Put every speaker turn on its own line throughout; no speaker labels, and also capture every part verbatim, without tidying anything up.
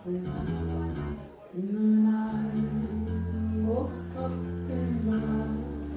sleep. And then I woke up in my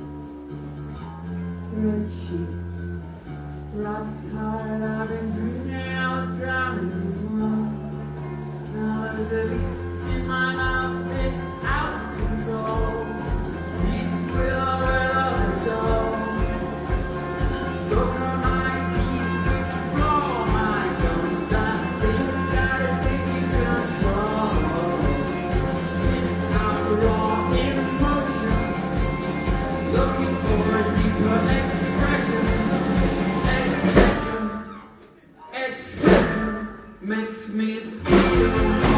red sheets, wrapped tight. I've been dreaming I was drowning in love. Now there's a beast in my mouth, it's out of control. Beats will where love is all. Broken on my teeth, blow my gums. I think that it's taking control. Spins out raw emotion, looking for a deeper expression. Expression, expression makes me feel